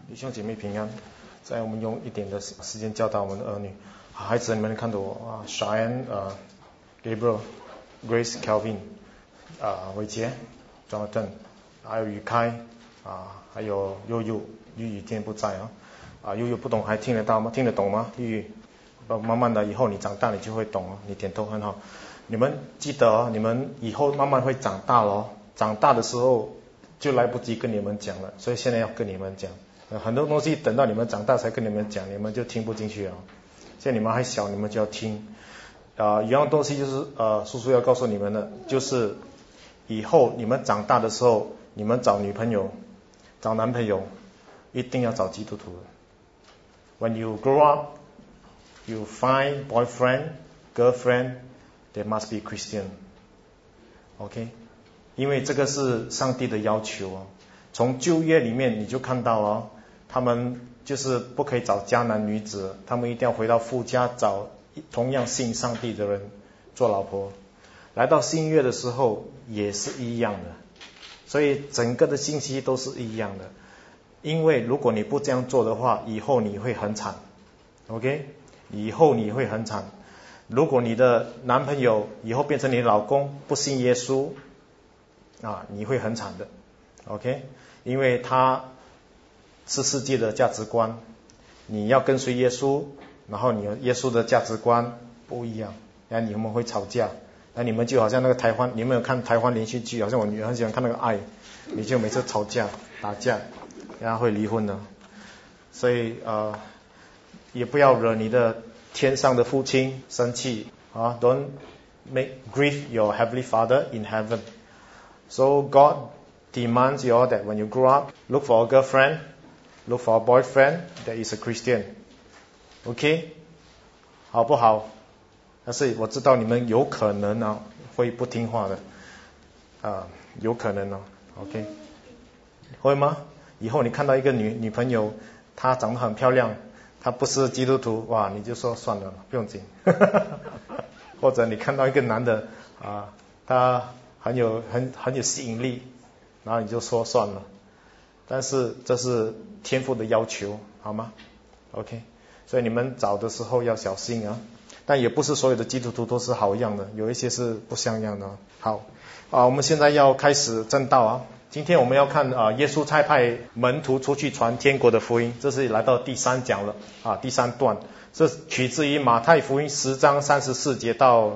弟兄姐妹平安。在我们用一点的时间教导我们的儿女。孩子，你们看到我Cheyenne Gabriel Grace Calvin 伟杰 Jonathan 还有宇开还有悠悠玉宇今天不在悠悠不懂还听得到吗？听得懂吗？玉宇慢慢的以后你长大你就会懂你点头很好。你们记得你们以后慢慢会长大长大的时候就来不及跟你们讲了，所以现在要跟你们讲。很多东西等到你们长大才跟你们讲，你们就听不进去了。现在你们还小，你们就要听。一样东西就是叔叔要告诉你们的，就是以后你们长大的时候，你们找女朋友、找男朋友，一定要找基督徒。When you grow up, you find boyfriend, girlfriend, they must be Christian. OK? 因为这个是上帝的要求从旧约里面你就看到他们就是不可以找迦南女子，他们一定要回到父家找同样信上帝的人做老婆。来到新约的时候也是一样的，所以整个的信息都是一样的。因为如果你不这样做的话，以后你会很惨 OK？ 以后你会很惨。如果你的男朋友以后变成你的老公不信耶稣你会很惨的 OK？ 因为他是世界的价值观，你要跟随耶稣，然后你耶稣的价值观不一样，然后你们会吵架。那你们就好像那个台湾，你们有看台湾连续剧，好像我女儿很喜欢看那个爱，你就每次吵架打架然后会离婚的。所以也不要惹你的天上的父亲生气Don't grieve your heavenly Father in heaven. So God demands you all that when you grow up, look for a girlfriend, look for a boyfriend that is a Christian. OK? 好不好？但是我知道你们有可能会不听话的有可能OK? 会吗？以后你看到一个女朋友，她长得很漂亮，她不是基督徒，哇，你就说算了，不用紧。或者你看到一个男的他很有吸引力，然后你就说算了。但是这是天父的要求，好吗 ？OK， 所以你们找的时候要小心但也不是所有的基督徒都是好样的，有一些是不像样的。好我们现在要开始正道今天我们要看耶稣差派门徒出去传天国的福音，这是来到第3讲了第3段，这取自于马太福音10章34节到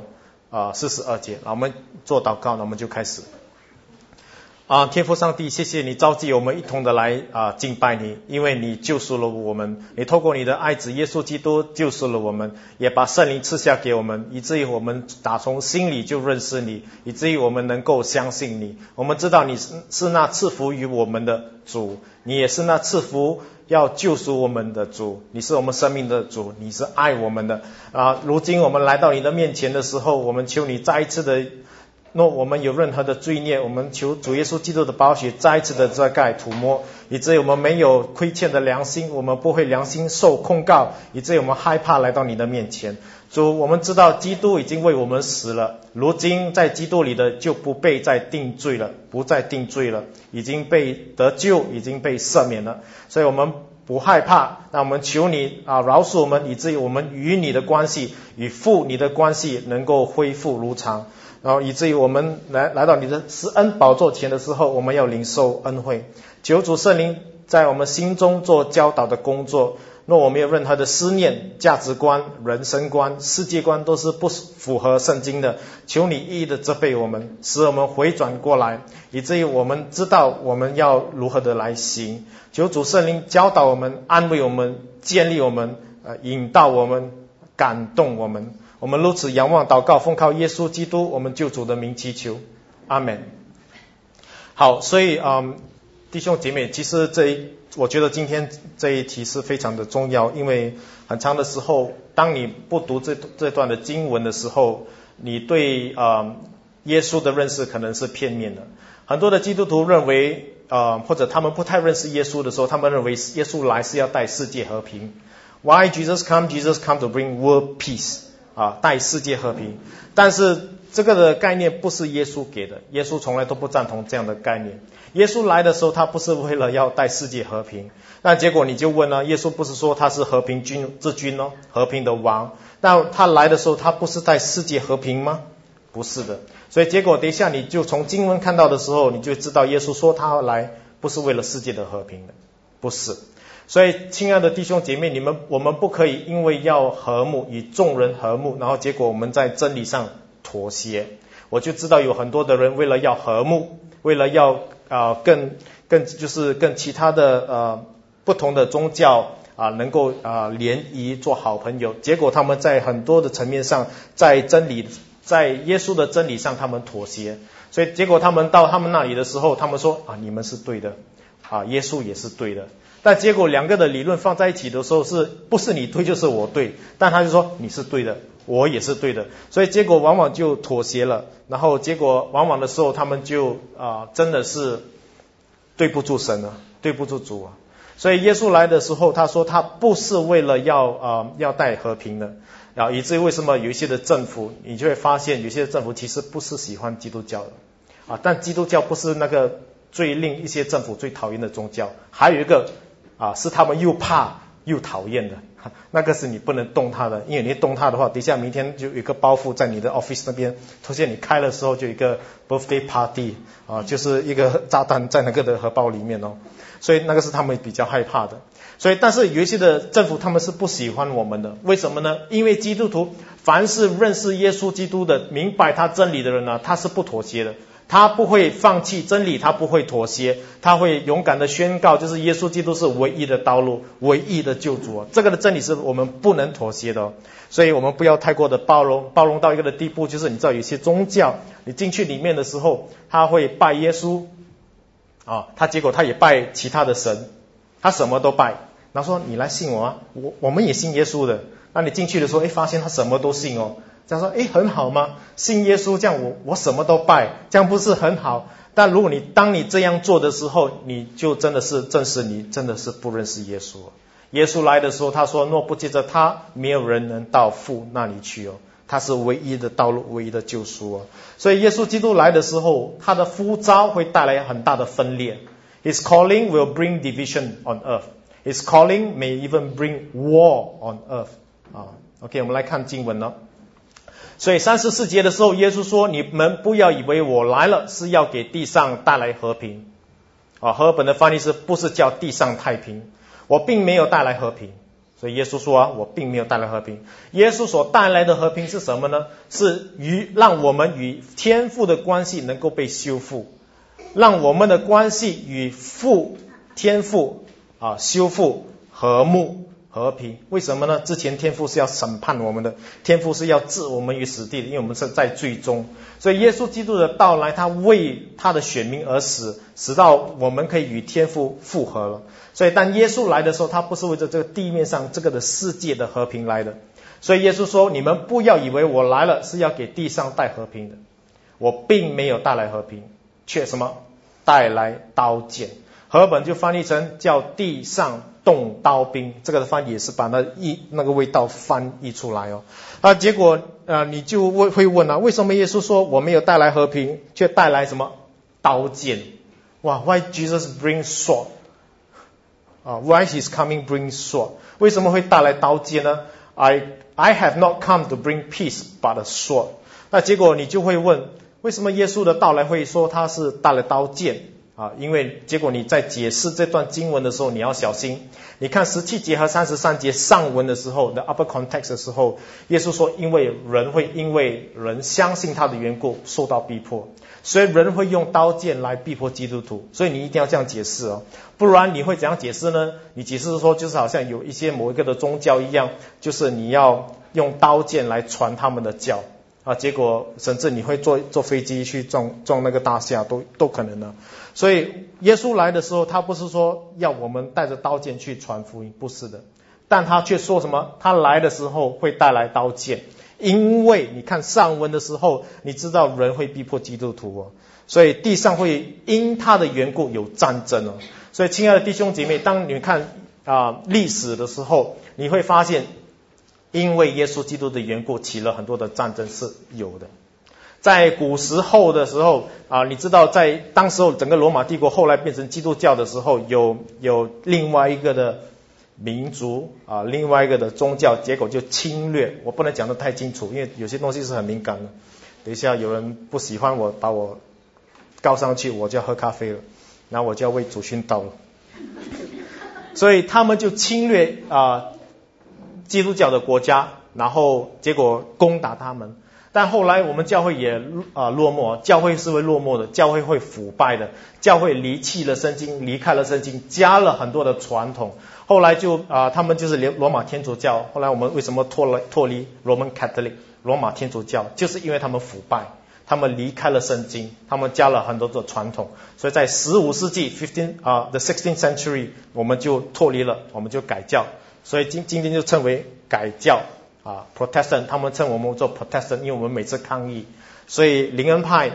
42节。我们做祷告，我们就开始。天父上帝，谢谢你召集我们一同的来敬拜你，因为你救赎了我们，你透过你的爱子耶稣基督救赎了我们，也把圣灵赐下给我们，以至于我们打从心里就认识你，以至于我们能够相信你。我们知道你是那赐福于我们的主，你也是那赐福要救赎我们的主，你是我们生命的主，你是爱我们的如今我们来到你的面前的时候，我们求你再一次的若我们有任何的罪孽，我们求主耶稣基督的宝血再一次的遮盖涂抹，以至于我们没有亏欠的良心，我们不会良心受控告，以至于我们害怕来到你的面前。主，我们知道基督已经为我们死了，如今在基督里的就不被再定罪了，不再定罪了，已经被得救，已经被赦免了，所以我们不害怕。那我们求你饶恕我们，以至于我们与你的关系，与父你的关系能够恢复如常，然后以至于我们来到你的施恩宝座前的时候，我们要领受恩惠。求主圣灵在我们心中做教导的工作，若我们有任何的思念、价值观、人生观、世界观都是不符合圣经的，求你一一的责备我们，使我们回转过来，以至于我们知道我们要如何的来行。求主圣灵教导我们，安慰我们，建立我们，引导我们，感动我们。我们如此仰望祷告，奉靠耶稣基督我们救主的名祈求，阿们。好，所以弟兄姐妹，其实我觉得今天这一题是非常的重要，因为很长的时候，当你不读这段的经文的时候，你对耶稣的认识可能是片面的。很多的基督徒认为或者他们不太认识耶稣的时候，他们认为耶稣来是要带世界和平。Why Jesus come? Jesus come to bring world peace. 带世界和平。但是这个的概念不是耶稣给的，耶稣从来都不赞同这样的概念。耶稣来的时候，他不是为了要带世界和平，那结果你就问了，耶稣不是说他是和平之君哦，和平的王，那他来的时候，他不是带世界和平吗？不是的。所以结果等一下你就从经文看到的时候，你就知道耶稣说他来不是为了世界的和平的，不是。所以亲爱的弟兄姐妹，我们不可以因为要和睦，与众人和睦，然后结果我们在真理上妥协。我就知道有很多的人为了要和睦，为了要跟其他的不同的宗教能够联谊做好朋友，结果他们在很多的层面上，在耶稣的真理上他们妥协，所以结果他们到他们那里的时候，他们说你们是对的耶稣也是对的，但结果两个的理论放在一起的时候，是不是你对就是我对，但他就说你是对的，我也是对的，所以结果往往就妥协了，然后结果往往的时候他们就真的是对不住神了，对不住主所以耶稣来的时候，他说他不是为了要带和平的以至于为什么有一些的政府，你就会发现有些政府其实不是喜欢基督教的但基督教不是那个最令一些政府最讨厌的宗教，还有一个是他们又怕又讨厌的，那个是你不能动它的，因为你动它的话，等一下明天就有一个包袱在你的 office 那边，突然你开的时候就有一个 birthday party 就是一个炸弹在那个的荷包里面所以那个是他们比较害怕的。所以但是有一些的政府他们是不喜欢我们的，为什么呢？因为基督徒凡是认识耶稣基督的，明白他真理的人他是不妥协的，他不会放弃真理，他不会妥协，他会勇敢的宣告，就是耶稣基督是唯一的道路，唯一的救主这个的真理是我们不能妥协的所以我们不要太过的包容到一个的地步，就是你知道有些宗教你进去里面的时候，他会拜耶稣结果他也拜其他的神，他什么都拜，然后说你来信我我们也信耶稣的，那你进去的时候发现他什么都信这样说很好吗？信耶稣这样我什么都拜，这样不是很好？但如果当你这样做的时候，你就真的是证实你真的是不认识耶稣耶稣来的时候他说，若不借着他，没有人能到父那里去他是唯一的道路，唯一的救赎所以耶稣基督来的时候，他的呼召会带来很大的分裂。 His calling will bring division on earth. His calling may even bring war on earth. OK 我们来看经文所以34节的时候，耶稣说，你们不要以为我来了是要给地上带来和平和本的翻译是不是叫地上太平，我并没有带来和平。所以耶稣说我并没有带来和平。耶稣所带来的和平是什么呢？是让我们与天父的关系能够被修复，让我们的关系与天父修复和睦和平。为什么呢？之前天父是要审判我们的，天父是要置我们于死地的，因为我们是在罪中。所以耶稣基督的到来，他为他的选民而死，使到我们可以与天父复合了。所以当耶稣来的时候，他不是为着这个地面上这个的世界的和平来的。所以耶稣说，你们不要以为我来了是要给地上带和平的，我并没有带来和平，却什么？带来刀剑。和本就翻译成叫地上动刀兵，这个的翻译也是把那个味道翻译出来结果你就会问为什么耶稣说我没有带来和平，却带来什么？刀剑。Why Jesus bring sword? Why his coming bring sword? 为什么会带来刀剑呢？ I have not come to bring peace but a sword. 那结果你就会问，为什么耶稣的到来会说他是带来刀剑因为结果你在解释这段经文的时候，你要小心。你看17节和33节上文的时候的 upper context 的时候，耶稣说因为人会因为人相信他的缘故受到逼迫，所以人会用刀剑来逼迫基督徒，所以你一定要这样解释不然你会怎样解释呢？你解释说就是好像有一些某一个的宗教一样，就是你要用刀剑来传他们的教结果甚至你会坐飞机去撞那个大厦都可能的。所以耶稣来的时候，他不是说要我们带着刀剑去传福音，不是的，但他却说什么？他来的时候会带来刀剑，因为你看上文的时候，你知道人会逼迫基督徒所以地上会因他的缘故有战争所以亲爱的弟兄姐妹，当你看历史的时候，你会发现因为耶稣基督的缘故起了很多的战争是有的。 在古时候的时候你知道在当时候整个罗马帝国后来变成基督教的时候，有另外一个的民族另外一个的宗教，结果就侵略。我不能讲得太清楚，因为有些东西是很敏感的。等一下有人不喜欢我，把我告上去，我就要喝咖啡了，然后我就要为主殉道了。所以他们就侵略基督教的国家，然后结果攻打他们。但后来我们教会也落寞，教会是会落寞的，教会会腐败的，教会离弃了圣经，离开了圣经，加了很多的传统。后来就他们就是罗马天主教。后来我们为什么脱离 Roman Catholic 罗马天主教，就是因为他们腐败，他们离开了圣经，他们加了很多的传统。所以在15世纪 the 16th century 我们就脱离了，我们就改教。所以今天就称为改教Protestant， 他们称我们做 Protestant， 因为我们每次抗议。所以灵恩派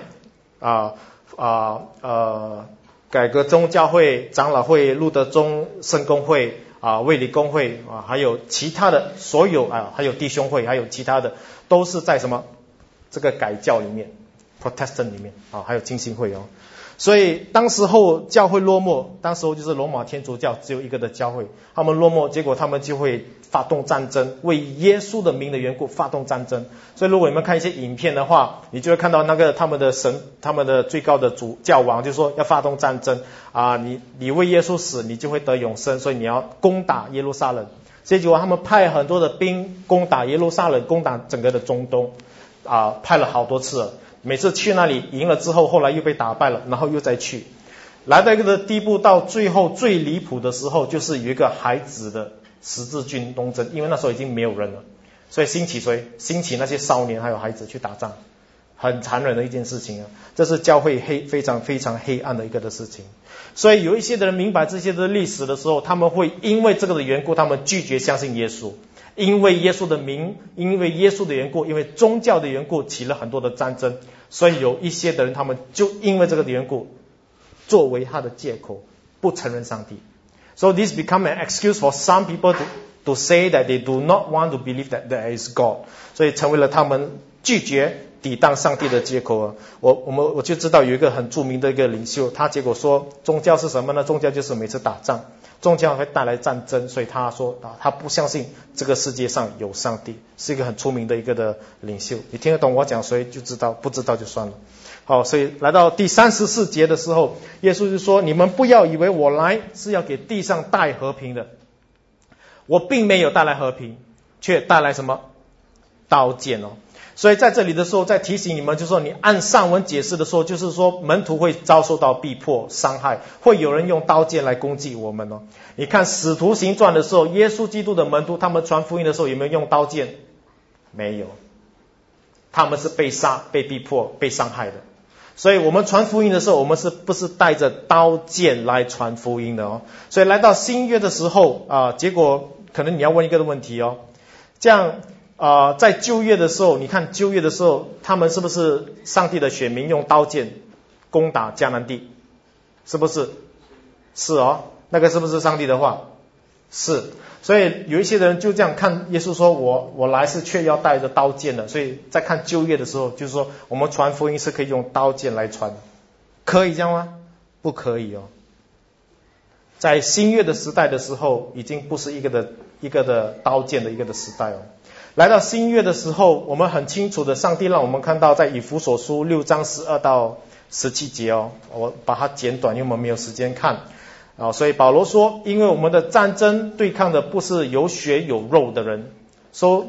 改革宗教会、长老会、路德宗圣公会卫理公会还有其他的所有还有弟兄会，还有其他的都是在什么这个改教里面 Protestant 里面还有浸信会所以当时候教会落寞，当时候就是罗马天主教只有一个的教会，他们落寞，结果他们就会发动战争，为耶稣的名的缘故发动战争。所以如果你们看一些影片的话，你就会看到那个他们的神，他们的最高的教王就说要发动战争你为耶稣死，你就会得永生，所以你要攻打耶路撒冷。所以结果他们派很多的兵攻打耶路撒冷，攻打整个的中东派了好多次了。每次去那里赢了之后，后来又被打败了，然后又再去，来到一个地步，到最后最离谱的时候，就是有一个孩子的十字军东征，因为那时候已经没有人了，所以兴起谁？兴起那些少年还有孩子去打仗，很残忍的一件事情这是教会非常非常黑暗的一个的事情。所以有一些的人明白这些的历史的时候，他们会因为这个的缘故，他们拒绝相信耶稣。因为耶稣的名，因为耶稣的缘故，因为宗教的缘故，起了很多的战争。所以有一些的人，他们就因为这个的缘故，作为他的借口，不承认上帝。So this become an excuse for some people to say that they do not want to believe that there is God. 所以成为了他们拒绝抵挡上帝的借口我就知道有一个很著名的一个领袖，他结果说宗教是什么呢？宗教就是每次打仗，宗教会带来战争，所以他说他不相信这个世界上有上帝，是一个很出名的一个的领袖。你听得懂我讲谁就知道，不知道就算了。好，所以来到第34节的时候，耶稣就说：你们不要以为我来是要给地上带和平的，我并没有带来和平，却带来什么？刀剑所以在这里的时候，在提醒你们，就是说你按上文解释的时候，就是说门徒会遭受到逼迫、伤害，会有人用刀剑来攻击我们你看使徒行传的时候，耶稣基督的门徒他们传福音的时候有没有用刀剑？没有，他们是被杀、被逼迫、被伤害的。所以我们传福音的时候，我们是不是带着刀剑来传福音的所以来到新约的时候结果可能你要问一个问题这样在旧约的时候，你看旧约的时候，他们是不是上帝的选民用刀剑攻打迦南地？是不是？是那个是不是上帝的话？是。所以有一些人就这样看耶稣说我来是却要带着刀剑的。所以在看旧约的时候，就是说我们传福音是可以用刀剑来传，可以这样吗？不可以在新约的时代的时候，已经不是一个的刀剑的一个的时代来到新约的时候，我们很清楚的，上帝让我们看到在以弗所书6章12到17节我把它简短，因为我们没有时间看所以保罗说，因为我们的战争对抗的不是有血有肉的人 So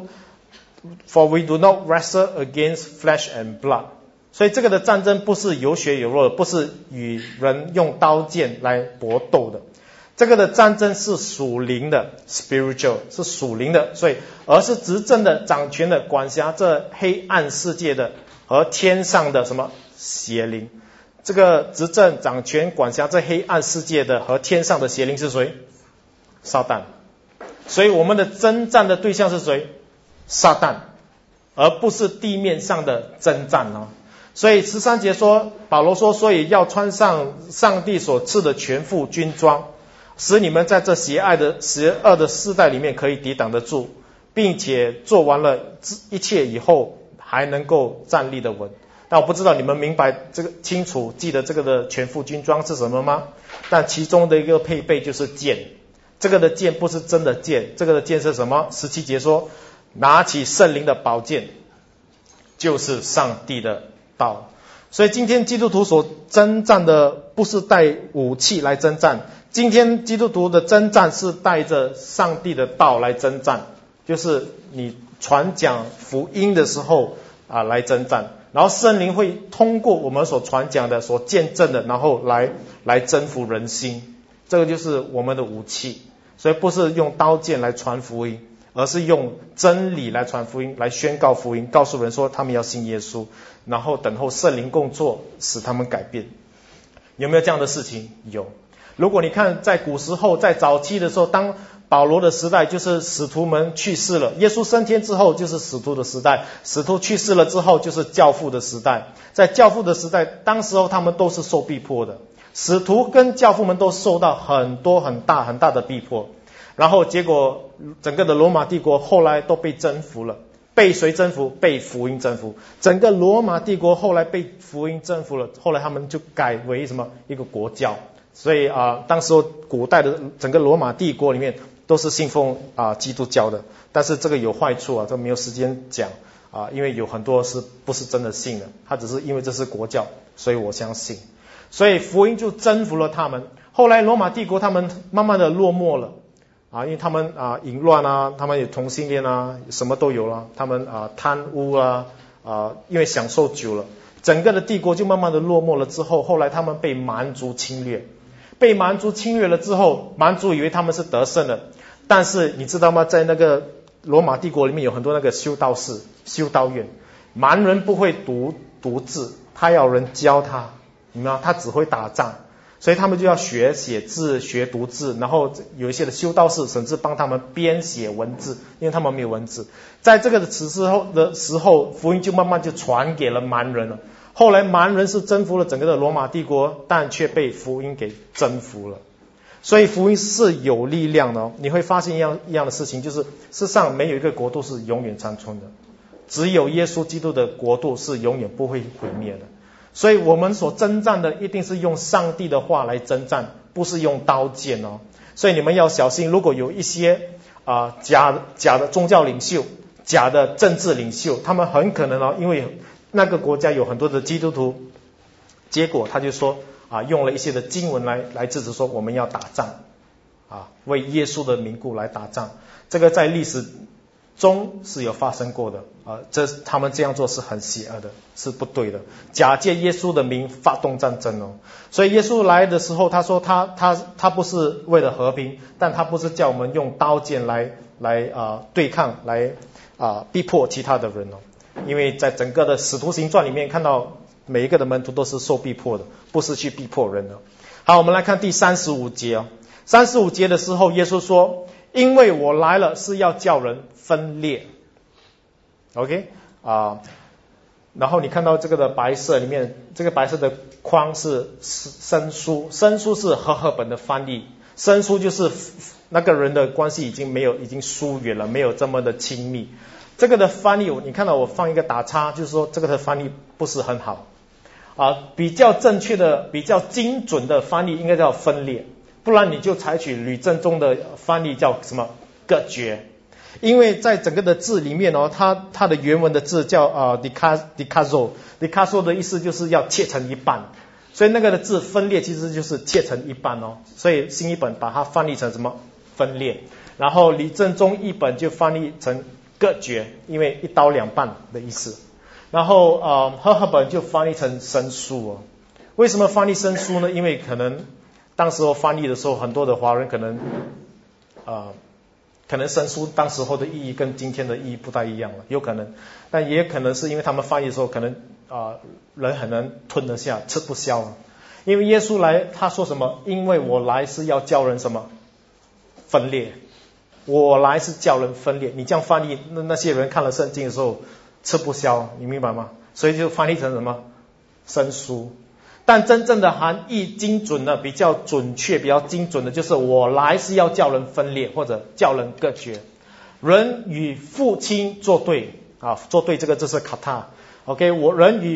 for we do not wrestle against flesh and blood。 所以这个的战争不是有血有肉的，不是与人用刀剑来搏斗的，这个的战争是属灵的 spiritual， 是属灵的，所以而是执政的、掌权的、管辖这黑暗世界的和天上的什么邪灵。这个执政、掌权、管辖这黑暗世界的和天上的邪灵是谁？撒旦。所以我们的征战的对象是谁？撒旦，而不是地面上的征战所以13节说，保罗说，所以要穿上上帝所赐的全副军装，使你们在这邪恶的世代里面可以抵挡得住，并且做完了一切以后还能够站立得稳。 但我不知道你们明白这个清楚记得这个的全副军装是什么吗？但其中的一个配备就是剑，这个的剑不是真的剑，这个的剑是什么？17节说拿起圣灵的宝剑，就是上帝的道。所以今天基督徒所征战的不是带武器来征战，今天基督徒的征战是带着上帝的道来征战，就是你传讲福音的时候来征战，然后圣灵会通过我们所传讲的所见证的，然后来征服人心，这个就是我们的武器。所以不是用刀剑来传福音，而是用真理来传福音，来宣告福音，告诉人说他们要信耶稣，然后等候圣灵工作使他们改变。有没有这样的事情？有。如果你看在古时候，在早期的时候，当保罗的时代，就是使徒们去世了，耶稣升天之后就是使徒的时代，使徒去世了之后就是教父的时代。在教父的时代，当时候他们都是受逼迫的，使徒跟教父们都受到很多很大的逼迫，然后结果整个的罗马帝国后来都被征服了。被谁征服？被福音征服。整个罗马帝国后来被福音征服了，后来他们就改为什么？一个国教。所以当时候古代的整个罗马帝国里面都是信奉基督教的，但是这个有坏处这没有时间讲因为有很多是不是真的信的，他只是因为这是国教，所以我相信。所以福音就征服了他们。后来罗马帝国他们慢慢的落寞了因为他们淫乱他们有同性恋什么都有了，他们贪污因为享受久了，整个的帝国就慢慢的落寞了。之后后来他们被蛮族侵略，被蛮族侵略了之后，蛮族以为他们是得胜了，但是你知道吗？在那个罗马帝国里面有很多那个修道士、修道院，蛮人不会读字，他要人教他，你知道他只会打仗，所以他们就要学写字、学读字，然后有一些的修道士甚至帮他们编写文字，因为他们没有文字。在这个时候，福音就慢慢就传给了蛮人了。后来蛮人是征服了整个的罗马帝国，但却被福音给征服了。所以福音是有力量的你会发现一样的事情，就是世上没有一个国度是永远长存的，只有耶稣基督的国度是永远不会毁灭的。所以我们所征战的一定是用上帝的话来征战，不是用刀剑所以你们要小心，如果有一些假的宗教领袖、假的政治领袖，他们很可能因为那个国家有很多的基督徒，结果他就说用了一些的经文来制止说我们要打仗为耶稣的名故来打仗。这个在历史中是有发生过的他们这样做是很邪恶的，是不对的，假借耶稣的名发动战争所以耶稣来的时候，他说他不是为了和平，但他不是叫我们用刀剑来对抗，来逼迫其他的人因为在整个的使徒行传里面看到每一个的门徒都是受逼迫的，不是去逼迫人的。好，我们来看第35节35节的时候，耶稣说因为我来了是要叫人分裂。 OK 然后你看到这个的白色里面，这个白色的框是生疏，生疏是和合本的翻译，生疏就是那个人的关系已经疏远了，没有这么的亲密。这个的翻译你看到我放一个打叉，就是说这个的翻译不是很好比较正确的、比较精准的翻译应该叫分裂，不然你就采取吕正中的翻译叫什么隔绝。因为在整个的字里面它的原文的字叫dicazo 的意思就是要切成一半，所以那个的字分裂其实就是切成一半所以新译本把它翻译成什么分裂，然后李正中译本就翻译成隔绝，因为一刀两半的意思。然后和合本就翻译成生疏为什么翻译生疏呢？因为可能当时候翻译的时候，很多的华人可能生疏当时候的意义跟今天的意义不太一样了，有可能，但也可能是因为他们翻译的时候可能人很难吞得下，吃不消因为耶稣来他说什么？因为我来是要叫人什么分裂，我来是叫人分裂。你这样翻译，那些人看了圣经的时候吃不消，你明白吗？所以就翻译成什么生疏。但真正的含义精准的、比较准确、比较精准的，就是我来是要叫人分裂或者叫人隔绝，人与父亲作对作对，这是卡塔。OK， 人与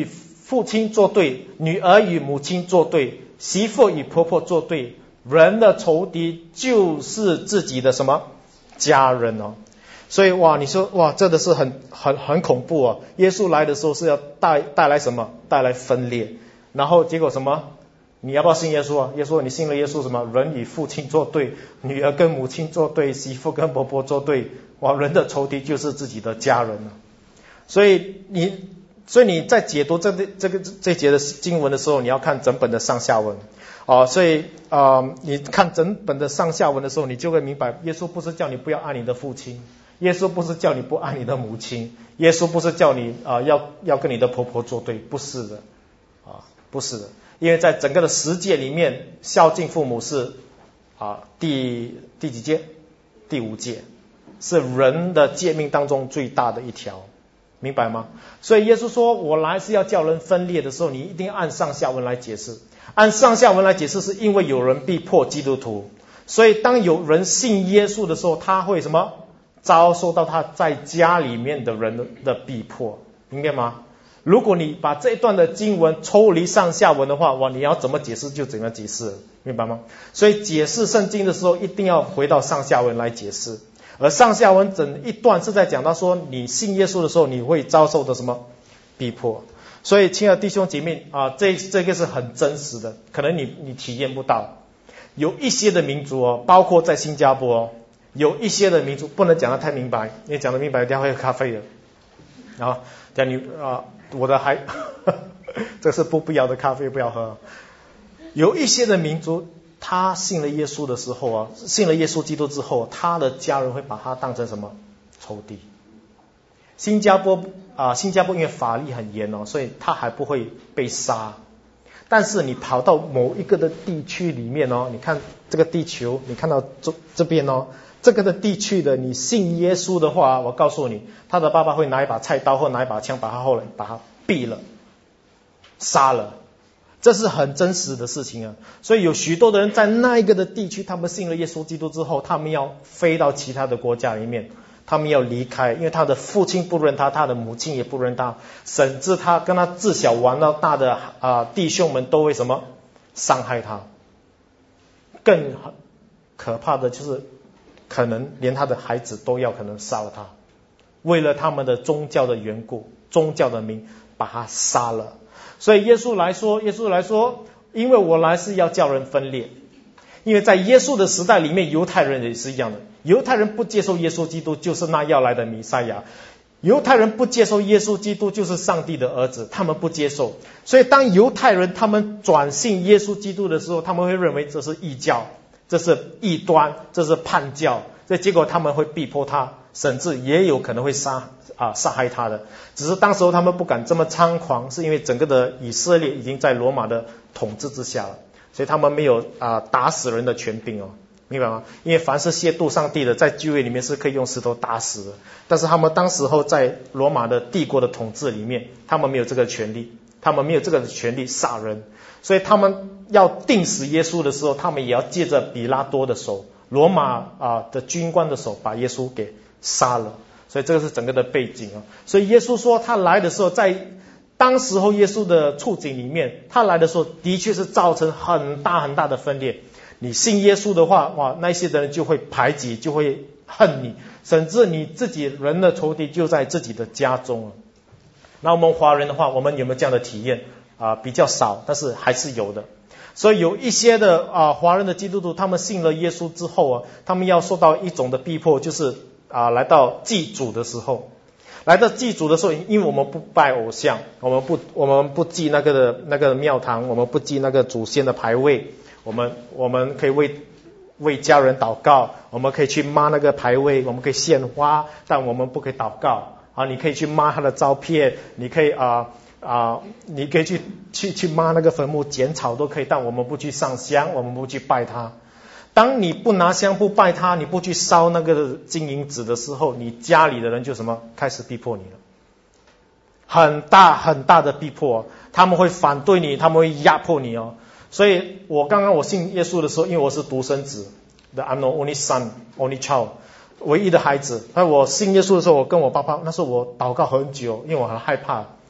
父亲作对，女儿与母亲作对，媳妇与婆婆作对，人的仇敌就是自己的什么家人哦。所以哇，你说哇，真的是很恐怖哦。耶稣来的时候是要带来什么？带来分裂。然后结果什么？你要不要信耶稣啊？耶稣，你信了耶稣什么？人与父亲作对，女儿跟母亲作对，媳妇跟婆婆作对。哇，人的仇敌就是自己的家人啊。所以你在解读这节的经文的时候，你要看整本的上下文所以你看整本的上下文的时候，你就会明白，耶稣不是叫你不要爱你的父亲，耶稣不是叫你不爱你的母亲，耶稣不是叫你要跟你的婆婆作对，不是的不是的。因为在整个的10诫里面，孝敬父母是第几诫？第5诫，是人的诫命当中最大的一条，明白吗？所以耶稣说我来是要叫人分裂的时候，你一定要按上下文来解释。按上下文来解释，是因为有人逼迫基督徒，所以当有人信耶稣的时候，他会什么？遭受到他在家里面的人的逼迫，明白吗？如果你把这一段的经文抽离上下文的话，哇，你要怎么解释就怎么解释，明白吗？所以解释圣经的时候，一定要回到上下文来解释。而上下文整一段是在讲到说，你信耶稣的时候，你会遭受的什么逼迫。所以亲爱的弟兄姐妹这个是很真实的，可能你体验不到。有一些的民族包括在新加坡有一些的民族，不能讲得太明白，因为讲得明白一定要喝咖啡的。然后讲我的这是不必要的咖啡，不要喝。有一些的民族，他信了耶稣的时候信了耶稣基督之后，他的家人会把他当成什么？仇敌。新加坡因为法律很严所以他还不会被杀。但是你跑到某一个的地区里面你看这个地球，你看到这边这个的地区的，你信耶稣的话，我告诉你，他的爸爸会拿一把菜刀或拿一把枪，后来把他毙了，杀了。这是很真实的事情所以有许多的人在那一个的地区，他们信了耶稣基督之后，他们要飞到其他的国家里面，他们要离开，因为他的父亲不认他，他的母亲也不认他，甚至他跟他自小玩到大的弟兄们都会什么？伤害他。更可怕的就是可能连他的孩子都要可能杀了他，为了他们的宗教的缘故，宗教的名把他杀了。所以耶稣来说，因为我来是要叫人分裂。因为在耶稣的时代里面，犹太人也是一样的，犹太人不接受耶稣基督就是那要来的弥赛亚，犹太人不接受耶稣基督就是上帝的儿子，他们不接受。所以当犹太人他们转信耶稣基督的时候，他们会认为这是异教，这是异端，这是叛教，所以结果他们会逼迫他，甚至也有可能会杀害他的。只是当时候他们不敢这么猖狂，是因为整个的以色列已经在罗马的统治之下了，所以他们没有打死人的权柄明白吗？因为凡是亵渎上帝的，在旧约里面是可以用石头打死的，但是他们当时候在罗马的帝国的统治里面，他们没有这个权利，他们没有这个权利杀人，所以他们要定死耶稣的时候，他们也要借着比拉多的手，罗马的军官的手把耶稣给杀了。所以这个是整个的背景所以耶稣说他来的时候，在当时候耶稣的处境里面，他来的时候的确是造成很大很大的分裂。你信耶稣的话，哇，那些的人就会排挤，就会恨你，甚至你自己人的仇敌就在自己的家中那我们华人的话，我们有没有这样的体验比较少，但是还是有的。所以有一些的华人的基督徒，他们信了耶稣之后他们要受到一种的逼迫，就是来到祭祖的时候，因为我们不拜偶像，我们不祭那个庙堂，我们不祭那个祖先的牌位，我们可以为家人祷告，我们可以去抹那个牌位，我们可以献花，但我们不可以祷告你可以去抹他的照片，你可以你可以去抹那个坟墓，剪草都可以，但我们不去上香，我们不去拜他。当你不拿香不拜他，你不去烧那个金银纸的时候，你家里的人就什么开始逼迫你了，很大很大的逼迫他们会反对你，他们会压迫你所以我信耶稣的时候，因为我是独生子的 I'm the only son, only child， 唯一的孩子。我信耶稣的时候，我跟我爸爸，那时候我祷告很久，因为我很害怕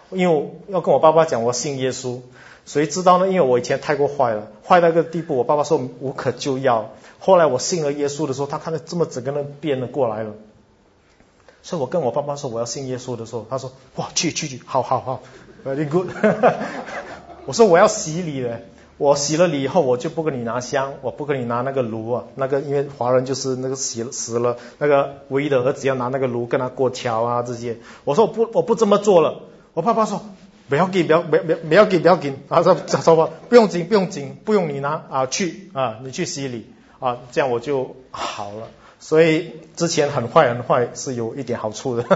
因为我要跟我爸爸讲我信耶稣，谁知道呢？因为我以前太过坏了，坏到一个地步，我爸爸说无可救药。后来我信了耶稣的时候，他看到这么整个人变了过来了。所以我跟我爸爸说我要信耶稣的时候，他说哇去，好 very good 我说我要洗礼了，我洗了礼以后我就不跟你拿香，我不跟你拿那个炉啊，那个因为华人就是那个死了那个唯一的儿子要拿那个炉跟他过桥啊这些。我说我不这么做了。我爸爸说不要紧他说不用紧不用你拿啊，你去洗礼啊，这样我就好了。所以之前很坏是有一点好处的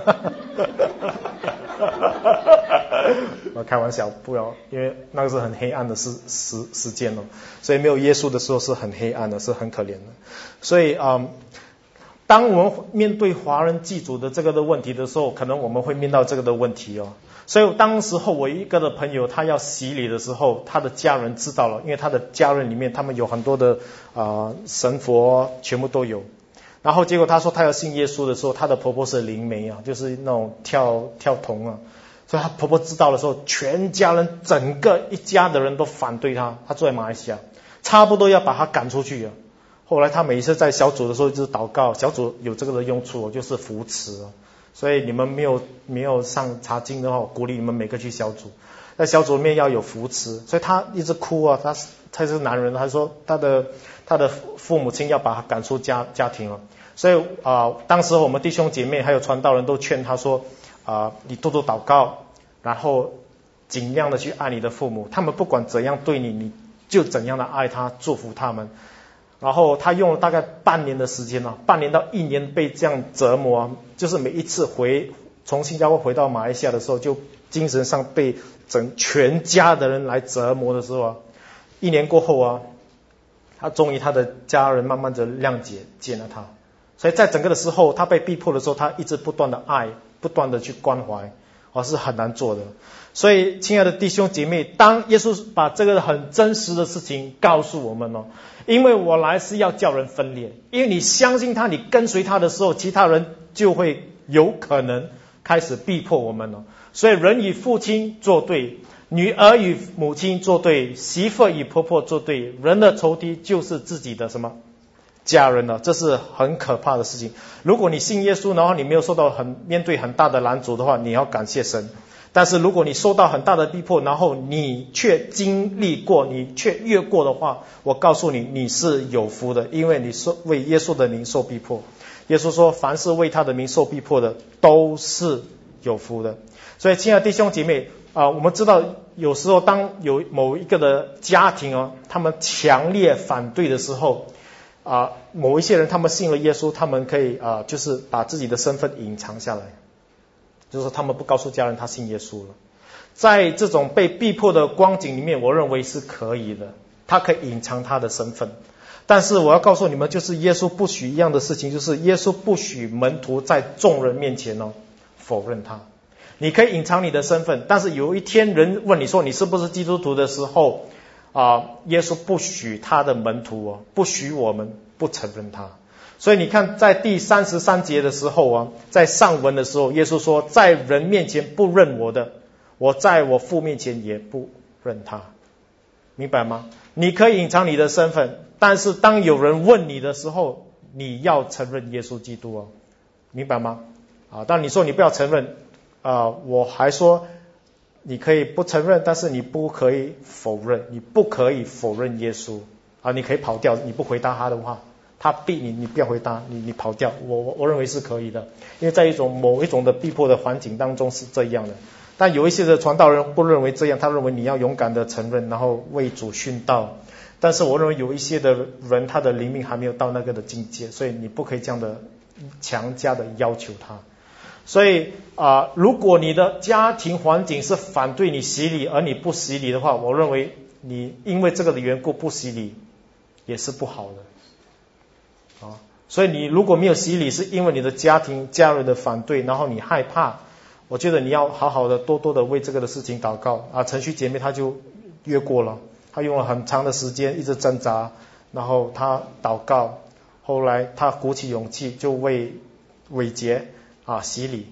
我开玩笑，不要，因为那个是很黑暗的时间哦，所以没有耶稣的时候是很黑暗的，是很可怜的。所以当我们面对华人祭祖的这个的问题的时候，可能我们会面到这个的问题哦。所以当时候我一个的朋友他要洗礼的时候，他的家人知道了，因为他的家人里面他们有很多的神佛全部都有。然后结果他说他要信耶稣的时候，他的婆婆是灵媒啊，就是那种跳童啊。所以他婆婆知道的时候，全家人整个一家的人都反对他。他住在马来西亚，差不多要把他赶出去啊。后来他每一次在小组的时候就是祷告，小组有这个的用处，就是扶持。所以你们没有上查经的话，我鼓励你们每个去小组，在小组里面要有扶持。所以他一直哭啊，他是男人，他说他的父母亲要把他赶出家庭了。所以当时我们弟兄姐妹还有传道人都劝他说你多多祷告，然后尽量的去爱你的父母，他们不管怎样对你，你就怎样的爱他，祝福他们。然后他用了大概半年的时间半年到1年被这样折磨就是每一次从新加坡回到马来西亚的时候，就精神上被全家的人来折磨的时候1年过后他终于他的家人慢慢的谅解见了他。所以在整个的时候，他被逼迫的时候，他一直不断的爱，不断的去关怀是很难做的。所以亲爱的弟兄姐妹，当耶稣把这个很真实的事情告诉我们因为我来是要叫人分裂，因为你相信他，你跟随他的时候，其他人就会有可能开始逼迫我们所以人与父亲作对，女儿与母亲作对，媳妇与婆婆作对，人的仇敌就是自己的什么家人这是很可怕的事情。如果你信耶稣，然后你没有受到面对很大的拦阻的话，你要感谢神。但是如果你受到很大的逼迫，然后你却经历过，你却越过的话，我告诉你，你是有福的，因为你为耶稣的名受逼迫。耶稣说凡是为他的名受逼迫的都是有福的。所以亲爱的弟兄姐妹我们知道有时候当有某一个的家庭他们强烈反对的时候某一些人他们信了耶稣，他们可以就是把自己的身份隐藏下来，就是他们不告诉家人他信耶稣了。在这种被逼迫的光景里面，我认为是可以的，他可以隐藏他的身份。但是我要告诉你们，就是耶稣不许一样的事情，就是耶稣不许门徒在众人面前否认他。你可以隐藏你的身份，但是有一天人问你说你是不是基督徒的时候耶稣不许他的门徒不许我们不承认他。所以你看在第33节的时候在上文的时候，耶稣说在人面前不认我的，我在我父面前也不认他。明白吗？你可以隐藏你的身份，但是当有人问你的时候，你要承认耶稣基督明白吗？但你说你不要承认我还说你可以不承认，但是你不可以否认，你不可以否认耶稣你可以跑掉，你不回答他的话，他逼你，你不要回答，你跑掉，我认为是可以的，因为在某一种的逼迫的环境当中是这样的。但有一些的传道人不认为这样，他认为你要勇敢的承认，然后为主殉道。但是我认为有一些的人他的灵命还没有到那个的境界，所以你不可以这样的强加的要求他。所以如果你的家庭环境是反对你洗礼而你不洗礼的话，我认为你因为这个的缘故不洗礼也是不好的所以你如果没有洗礼是因为你的家人的反对，然后你害怕，我觉得你要好好的多多的为这个的事情祷告程序姐妹她就越过了，她用了很长的时间一直挣扎，然后她祷告，后来她鼓起勇气就为伟杰洗礼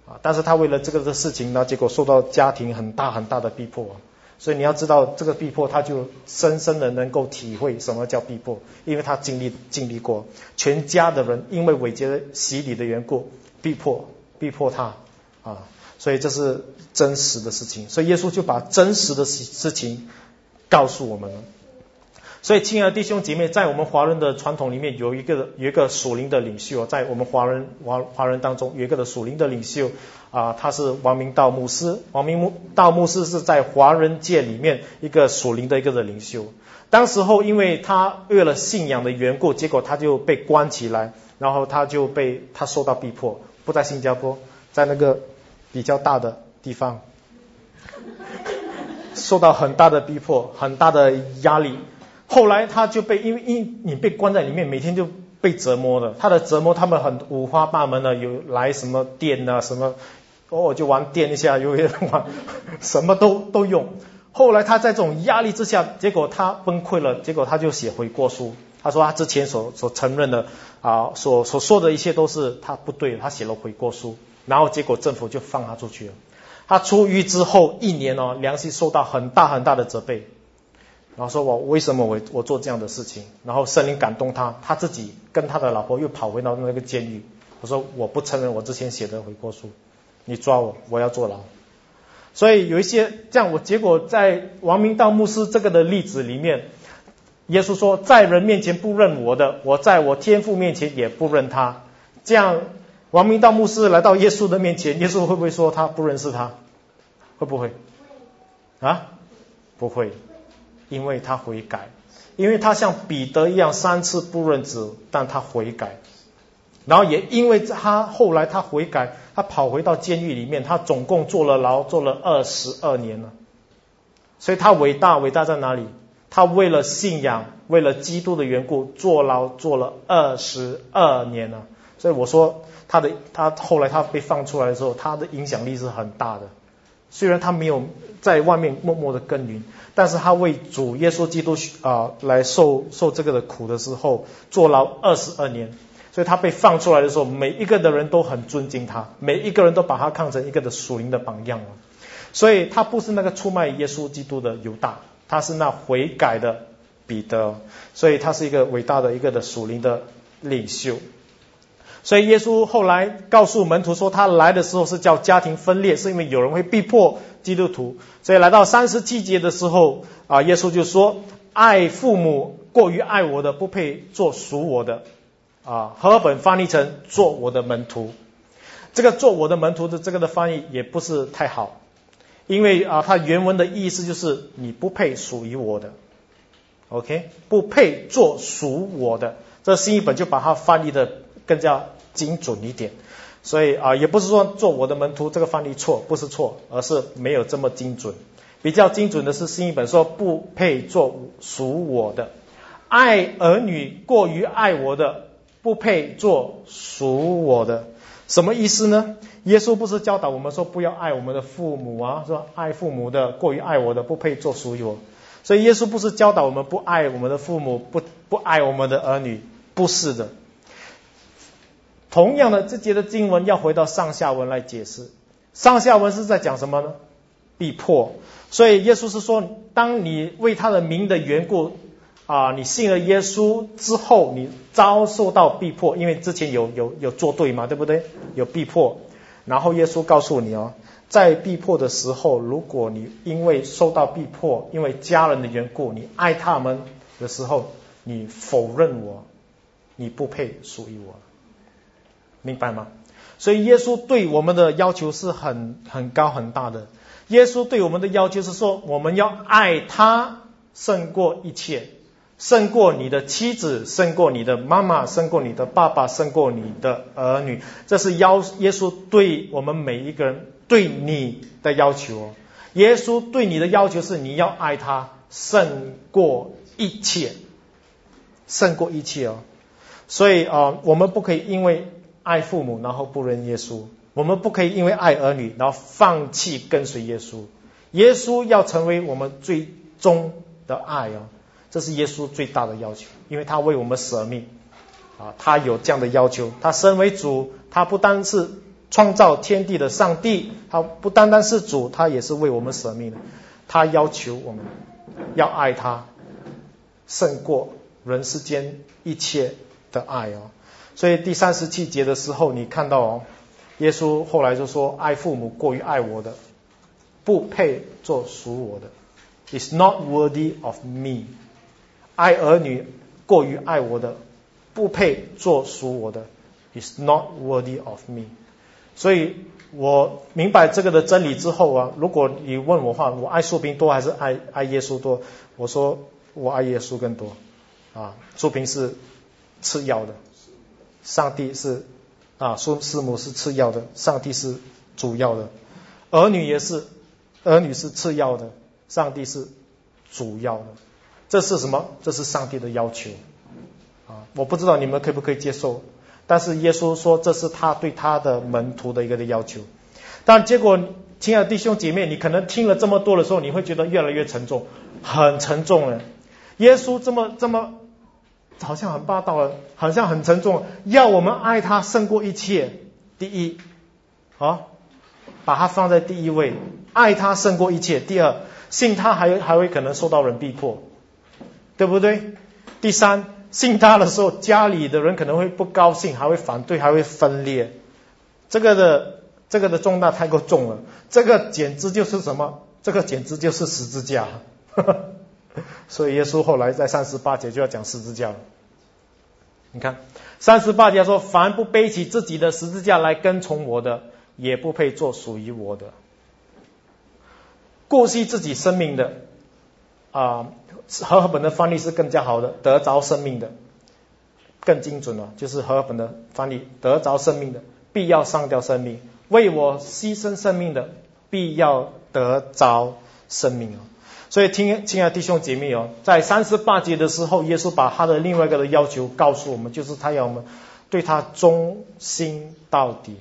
但是他为了这个的事情呢，结果受到家庭很大很大的逼迫。所以你要知道这个逼迫，他就深深的能够体会什么叫逼迫，因为他经历过，全家的人因为伟杰的洗礼的缘故逼迫他所以这是真实的事情。所以耶稣就把真实的事情告诉我们了。所以亲爱的弟兄姐妹，在我们华人的传统里面有一个属灵的领袖，在我们华人当中有一个的属灵的领袖他是王明道牧师。王明道牧师是在华人界里面一个属灵的一个的领袖。当时候因为他为了信仰的缘故，结果他就被关起来，然后他受到逼迫，不在新加坡，在那个比较大的地方受到很大的逼迫，很大的压力。后来他就因为你被关在里面，每天就被折磨的。他的折磨他们很五花八门的，有来什么电什么就玩电一下，有人玩什么都用。后来他在这种压力之下，结果他崩溃了，结果他就写悔过书。他说他之前所承认的所说的一切都是他不对的，他写了悔过书，然后结果政府就放他出去了。他出狱之后1年良心受到很大很大的责备，然后说为什么我做这样的事情，然后圣灵感动他自己跟他的老婆又跑回到那个监狱。我说我不承认我之前写的悔过书，你抓我要坐牢。所以有一些这样，结果在王明道牧师这个的例子里面，耶稣说在人面前不认我的，我在我天父面前也不认他。这样王明道牧师来到耶稣的面前，耶稣会不会说他不认识他？会不会不会，因为他悔改，因为他像彼得一样3次不认主，但他悔改。然后也因为后来他悔改，他跑回到监狱里面，他总共坐了牢，坐了22年了。所以他伟大在哪里？他为了信仰，为了基督的缘故，坐牢坐了22年了。所以我说他后来他被放出来的时候，他的影响力是很大的。虽然他没有在外面默默的耕耘，但是他为主耶稣基督来受这个的苦的时候，坐牢22年。所以他被放出来的时候，每一个的人都很尊敬他，每一个人都把他看成一个的属灵的榜样了。所以他不是那个出卖耶稣基督的犹大，他是那悔改的彼得。所以他是一个伟大的一个的属灵的领袖。所以耶稣后来告诉门徒说，他来的时候是叫家庭分裂，是因为有人会逼迫基督徒。所以来到37节的时候耶稣就说，爱父母过于爱我的，不配做属我的。和合本翻译成做我的门徒。这个做我的门徒的这个的翻译也不是太好，因为它原文的意思就是你不配属于我的。OK， 不配做属我的。这新译本就把它翻译的更加精准一点。所以也不是说做我的门徒这个翻译错，不是错，而是没有这么精准。比较精准的是新译本说不配做属我的。爱儿女过于爱我的，不配做属我的。什么意思呢？耶稣不是教导我们说不要爱我们的父母说爱父母的过于爱我的，不配做属于我。所以耶稣不是教导我们不爱我们的父母，不爱我们的儿女，不是的。同样的，这节的经文要回到上下文来解释。上下文是在讲什么呢？逼迫。所以耶稣是说，当你为他的名的缘故你信了耶稣之后，你遭受到逼迫，因为之前有作对嘛，对不对？有逼迫。然后耶稣告诉你在逼迫的时候，如果你因为受到逼迫，因为家人的缘故，你爱他们的时候，你否认我，你不配属于我，明白吗？所以耶稣对我们的要求是很高很大的。耶稣对我们的要求是说，我们要爱他胜过一切，胜过你的妻子，胜过你的妈妈，胜过你的爸爸，胜过你的儿女。这是耶稣对我们每一个人，对你的要求。耶稣对你的要求是你要爱他胜过一切，胜过一切所以我们不可以因为爱父母然后不认耶稣，我们不可以因为爱儿女然后放弃跟随耶稣。耶稣要成为我们最终的爱这是耶稣最大的要求，因为他为我们舍命他有这样的要求。他身为主，他不单是创造天地的上帝，他不单单是主，他也是为我们舍命的。他要求我们要爱他，胜过人世间一切的爱哦。所以第37节的时候，你看到哦，耶稣后来就说：爱父母过于爱我的，不配做属我的。Is not worthy of me。爱儿女过于爱我的，不配做属我的。Is not worthy of me。所以我明白这个的真理之后啊，如果你问我话，我爱树平多还是爱耶稣多？我说我爱耶稣更多啊。树平是次要的，上帝是师母是次要的，上帝是主要的。儿女也是，儿女是次要的，上帝是主要的。这是什么？这是上帝的要求啊！我不知道你们可不可以接受。但是耶稣说这是他对他的门徒的一个的要求。但结果亲爱的弟兄姐妹，你可能听了这么多的时候，你会觉得越来越沉重，很沉重了。耶稣这么好像很霸道了，好像很沉重，要我们爱他胜过一切。第一把他放在第一位，爱他胜过一切。第二，信他还会可能受到人逼迫，对不对？第三，信他的时候，家里的人可能会不高兴，还会反对，还会分裂。这个的重担太过重了，这个简直就是什么？这个简直就是十字架。所以耶稣后来在38节就要讲十字架了。你看38节说：凡不背起自己的十字架来跟从我的，也不配做属于我的。顾惜自己生命的和合本的翻译是更加好的，得着生命的更精准了，就是和合本的翻译，得着生命的必要上吊生命，为我牺牲生命的必要得着生命。所以亲爱的弟兄姐妹在38节的时候，耶稣把他的另外一个的要求告诉我们，就是他要我们对他忠心到底，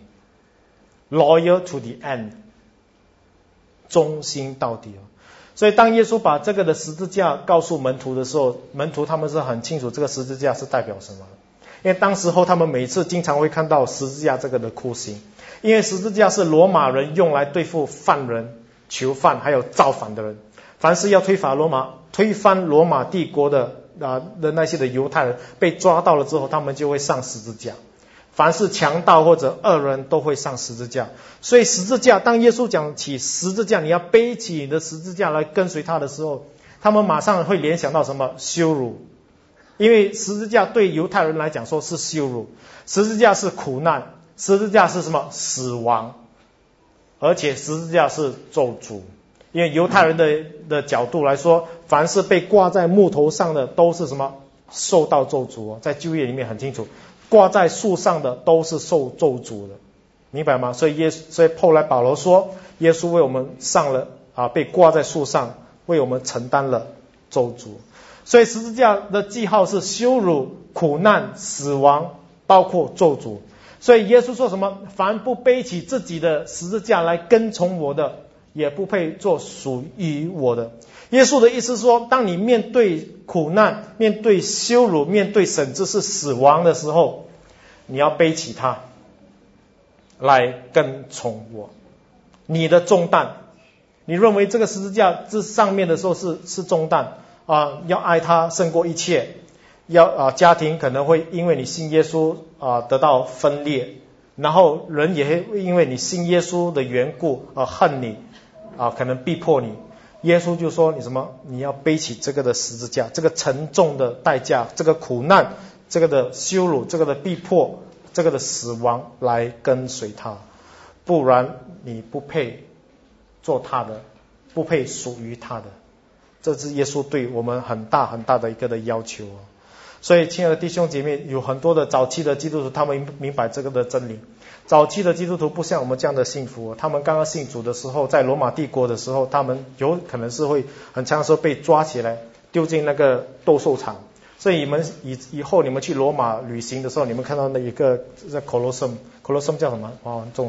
loyal to the end， 忠心到底。所以当耶稣把这个的十字架告诉门徒的时候，门徒他们是很清楚这个十字架是代表什么。因为当时候他们每次经常会看到十字架这个的酷刑，因为十字架是罗马人用来对付犯人、囚犯还有造反的人。凡是要推翻罗马帝国的那些的犹太人被抓到了之后，他们就会上十字架。凡是强盗或者恶人都会上十字架。所以十字架，当耶稣讲起十字架，你要背起你的十字架来跟随他的时候，他们马上会联想到什么？羞辱。因为十字架对犹太人来讲说是羞辱，十字架是苦难，十字架是什么？死亡，而且十字架是咒诅。因为犹太人的角度来说，凡是被挂在木头上的都是什么？受到咒诅。在旧约里面很清楚，挂在树上的都是受咒诅的，明白吗？所以后来保罗说，耶稣为我们上了被挂在树上，为我们承担了咒诅。所以十字架的记号是羞辱、苦难、死亡，包括咒诅。所以耶稣说什么？凡不背起自己的十字架来跟从我的，也不配做属于我的。耶稣的意思说，当你面对苦难、面对羞辱、面对甚至是死亡的时候，你要背起它来跟从我。你的重担，你认为这个十字架这上面的时候是重担要爱他胜过一切。家庭可能会因为你信耶稣得到分裂，然后人也会因为你信耶稣的缘故恨你可能逼迫你。耶稣就说你要背起这个的十字架，这个沉重的代价，这个苦难，这个的羞辱，这个的逼迫，这个的死亡来跟随他，不然你不配做他的，不配属于他的。这是耶稣对我们很大很大的一个的要求。所以亲爱的弟兄姐妹，有很多的早期的基督徒，他们明白这个的真理。早期的基督徒不像我们这样的幸福，他们刚刚信主的时候，在罗马帝国的时候，他们有可能是会很长时候被抓起来丢进那个斗兽场。所以以后你们去罗马旅行的时候，你们看到那一个在 Colosseum 叫什么？中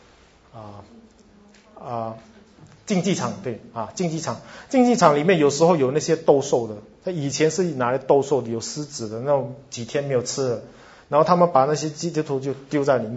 竞技场，对竞技场里面有时候有那些斗兽的，他以前是拿来斗兽的，有狮子的那种几天没有吃了，然后他们把那些基督徒就丢在里面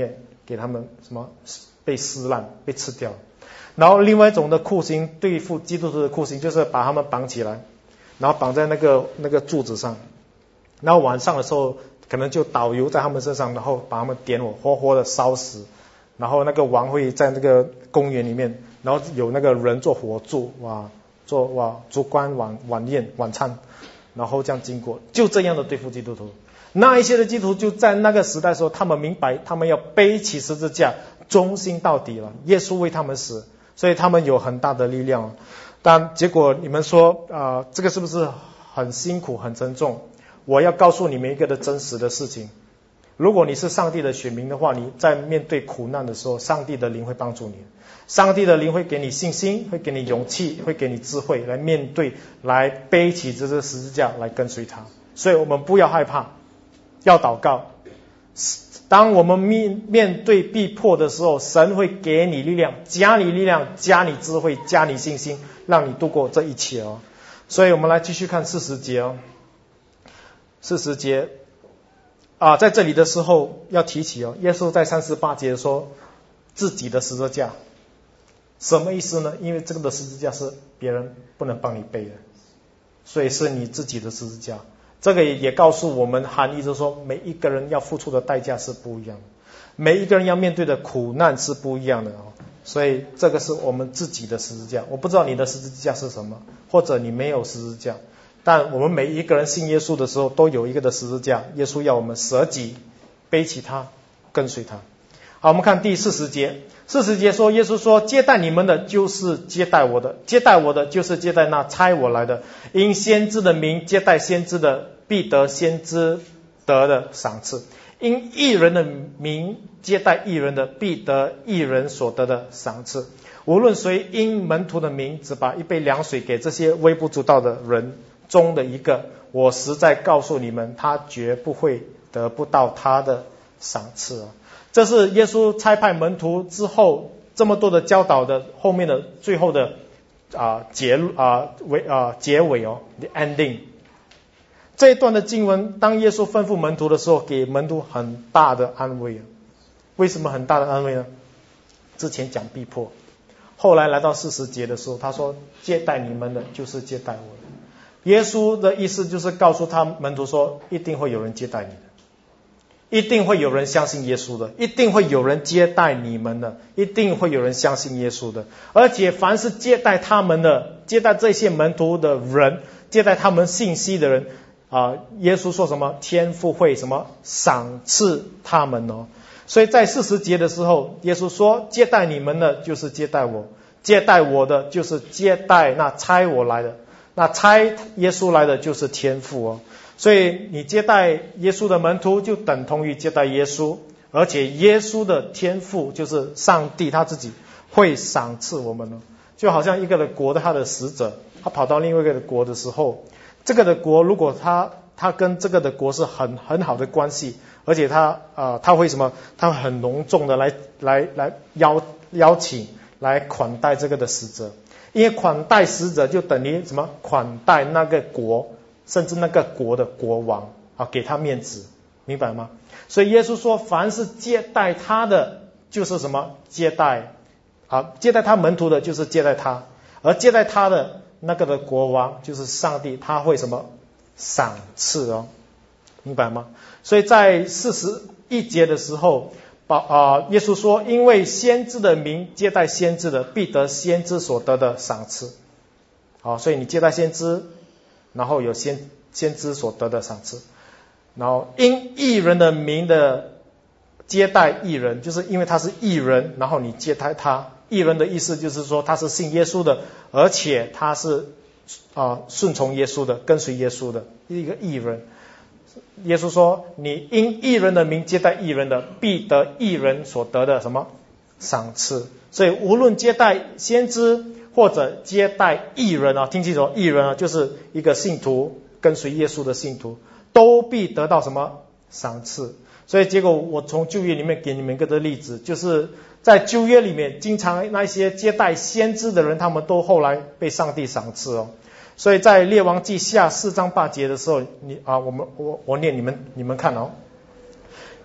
给他们什么被撕烂被吃掉。然后另外一种的酷刑对付基督徒的酷刑就是把他们绑起来，然后绑在那个柱子上，然后晚上的时候可能就倒油在他们身上，然后把他们点火活活的烧死。然后那个王会在那个公园里面，然后有那个人做火柱，做烛光晚餐，然后这样经过，就这样的对付基督徒。那一些的基督徒就在那个时代的时候，他们明白他们要背起十字架忠心到底了，耶稣为他们死，所以他们有很大的力量。但结果你们说这个是不是很辛苦很沉重？我要告诉你们一个的真实的事情，如果你是上帝的选民的话，你在面对苦难的时候，上帝的灵会帮助你，上帝的灵会给你信心，会给你勇气，会给你智慧来面对，来背起这个十字架来跟随他。所以我们不要害怕，要祷告。当我们面对逼迫的时候，神会给你力量，加你力量，加你智慧，加你信心，让你度过这一切哦。所以我们来继续看40节哦。40节在这里的时候要提起哦，耶稣在38节说自己的十字架，什么意思呢？因为这个的十字架是别人不能帮你背的，所以是你自己的十字架。这个也告诉我们含义，就是说每一个人要付出的代价是不一样的，每一个人要面对的苦难是不一样的哦。所以这个是我们自己的十字架。我不知道你的十字架是什么，或者你没有十字架，但我们每一个人信耶稣的时候都有一个的十字架，耶稣要我们舍己背起它跟随他。好，我们看第40节。40节说，耶稣说，接待你们的就是接待我的，接待我的就是接待那差我来的。因先知的名接待先知的，必得先知得的赏赐；因义人的名接待义人的，必得义人所得的赏赐。无论谁因门徒的名只把一杯凉水给这些微不足道的人中的一个，我实在告诉你们，他绝不会得不到他的赏赐。这是耶稣差派门徒之后这么多的教导的后面的最后的结尾哦 ，the ending。这一段的经文，当耶稣吩咐门徒的时候，给门徒很大的安慰。为什么很大的安慰呢？之前讲逼迫，后来来到40节的时候，他说接待你们的就是接待我的。耶稣的意思就是告诉他门徒说，一定会有人接待你的，一定会有人相信耶稣的，一定会有人接待你们的，一定会有人相信耶稣的。而且凡是接待他们的，接待这些门徒的人，接待他们信息的人耶稣说什么？天父会什么赏赐他们哦。所以在40节的时候，耶稣说接待你们的就是接待我，接待我的就是接待那差我来的，那差耶稣来的就是天父哦。所以你接待耶稣的门徒就等同于接待耶稣，而且耶稣的天父就是上帝他自己会赏赐我们哦。就好像一个的国的他的使者，他跑到另外一个的国的时候，这个的国如果他跟这个的国是很好的关系，而且他会什么？他很隆重的来邀请来款待这个的使者，因为款待使者就等于什么？款待那个国，甚至那个国的国王给他面子，明白吗？所以耶稣说，凡是接待他的就是什么？接待他门徒的就是接待他，而接待他的那个的国王就是上帝，他会什么？赏赐哦，明白吗？所以在41节的时候，耶稣说，因为先知的名接待先知的，必得先知所得的赏赐。好，所以你接待先知，然后有先知所得的赏赐。然后因义人的名的接待义人，就是因为他是义人，然后你接待他。义人的意思就是说他是信耶稣的，而且他是顺从耶稣的，跟随耶稣的一个义人。耶稣说，你因义人的名接待义人的，必得义人所得的什么赏赐。所以无论接待先知或者接待义人听清楚，义人就是一个信徒，跟随耶稣的信徒，都必得到什么赏赐。所以结果我从旧约里面给你们一个例子，就是在旧约里面，经常那些接待先知的人，他们都后来被上帝赏赐哦。所以在列王记下4章8节的时候，我念你们看哦。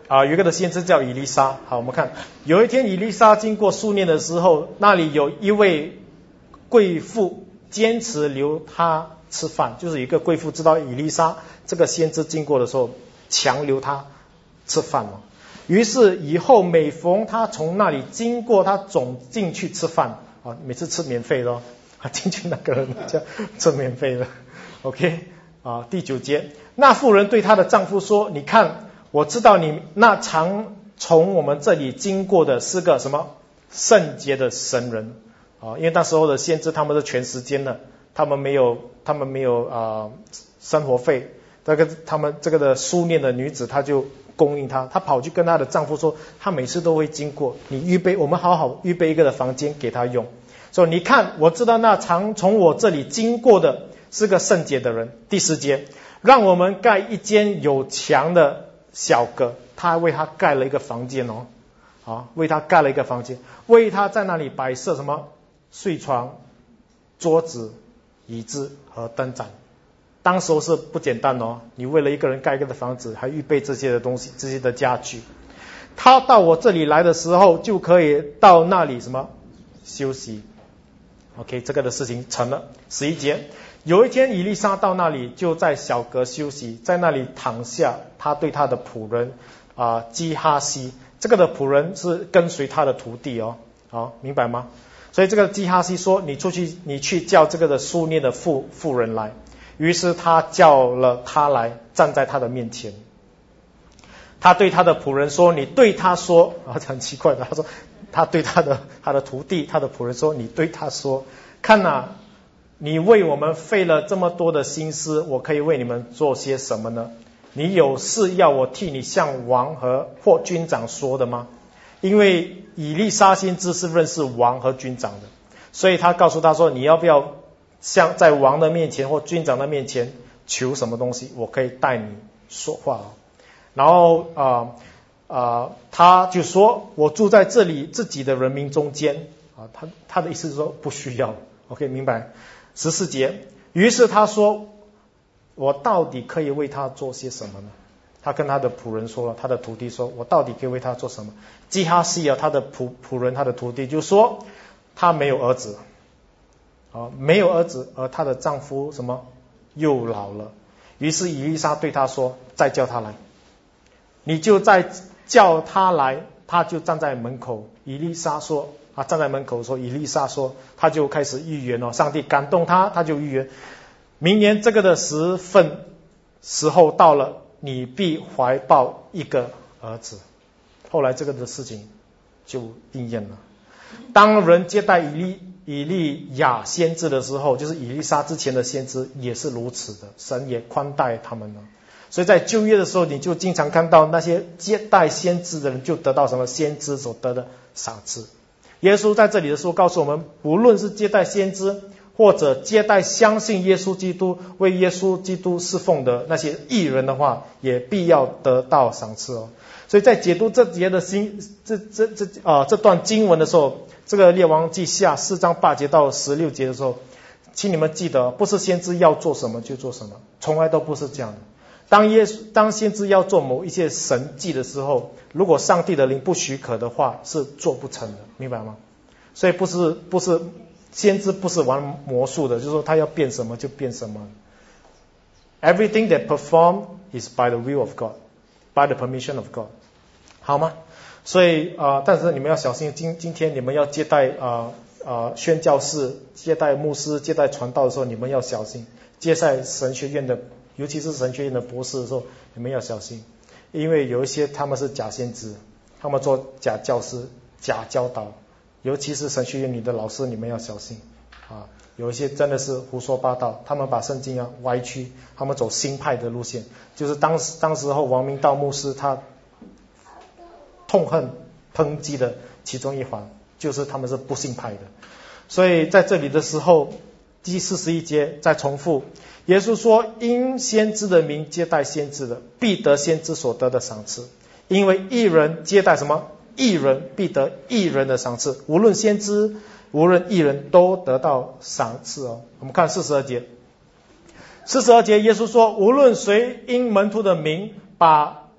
有一个的先知叫以利沙。好，我们看有一天以利沙经过苏念的时候，那里有一位贵妇坚持留他吃饭，就是一个贵妇知道以利沙这个先知经过的时候，强留他吃饭嘛。于是以后每逢他从那里经过，他总进去吃饭啊，每次吃免费的进去那个人就吃免费的。OK 第9节，那妇人对她的丈夫说：你看，我知道你那常从我们这里经过的是个什么圣洁的神人因为那时候的先知他们是全时间的，他们没有生活费，他们这个的苏念的女子，她就供应她跑去跟她的丈夫说，她每次都会经过，我们好好预备一个的房间给她用。说你看，我知道那常从我这里经过的是个圣洁的人。第10节，让我们盖一间有墙的小阁，他还为他盖了一个房间为他盖了一个房间，为他在那里摆设什么睡床、桌子、椅子和灯盏。当时是不简单你为了一个人盖一个的房子，还预备这些的东西，这些的家具。他到我这里来的时候，就可以到那里什么休息。OK， 这个的事情成了。11节，有一天以利沙到那里，就在小阁休息，在那里躺下。他对他的仆人基哈西，这个的仆人是跟随他的徒弟明白吗？所以这个基哈西说，你去叫这个的苏念的妇人来。于是他叫了他来，站在他的面前。他对他的仆人说，你对他说很奇怪的，他说他对他的徒弟，他的仆人说，你对他说，看你为我们费了这么多的心思，我可以为你们做些什么呢？你有事要我替你向王或军长说的吗？因为以利沙先知是认识王和军长的，所以他告诉他说，你要不要像在王的面前或军长的面前求什么东西，我可以带你说话然后他就说，我住在这里自己的人民中间他的意思是说不需要。 OK， 明白。14节，于是他说，我到底可以为他做些什么呢？他跟他的仆人说了，他的徒弟说，我到底可以为他做什么？基哈西他的仆人，他的徒弟就说，他没有儿子没有儿子，而她的丈夫什么又老了。于是以利沙对他说，再叫他来。你就再叫他来。他就站在门口。以利沙说站在门口说，以利沙说，他就开始预言上帝感动他，他就预言，明年这个的时候到了，你必怀抱一个儿子。后来这个的事情就应验了。当人接待以利亚先知的时候，就是以利沙之前的先知也是如此的，神也宽待他们了。所以在旧约的时候，你就经常看到那些接待先知的人就得到什么先知所得的赏赐。耶稣在这里的时候告诉我们，不论是接待先知或者接待相信耶稣基督为耶稣基督侍奉的那些义人的话，也必要得到赏赐所以在解读这节的这段经文的时候，这个列王记下4章8节到16节的时候，请你们记得，不是先知要做什么就做什么，从来都不是这样的。当先知要做某一些神迹的时候，如果上帝的灵不许可的话，是做不成的，明白吗？所以不是先知不是玩魔术的，就是说他要变什么就变什么。Everything that performed is by the will of God, by the permission of God， 好吗？所以但是你们要小心，今天你们要接待宣教士、接待牧师、接待传道的时候，你们要小心。接待神学院的，尤其是神学院的博士的时候，你们要小心，因为有一些他们是假先知，他们做假教师、假教导，尤其是神学院里的老师，你们要小心有一些真的是胡说八道，他们把圣经歪曲，他们走新派的路线，就是当时候王明道牧师他痛恨抨击的其中一环，就是他们是不信派的。所以在这里的时候，第41节再重复，耶稣说，因先知的名接待先知的，必得先知所得的赏赐。因为义人接待什么？义人必得义人的赏赐。无论先知无论义人都得到赏赐我们看42节，耶稣说，无论谁因门徒的名把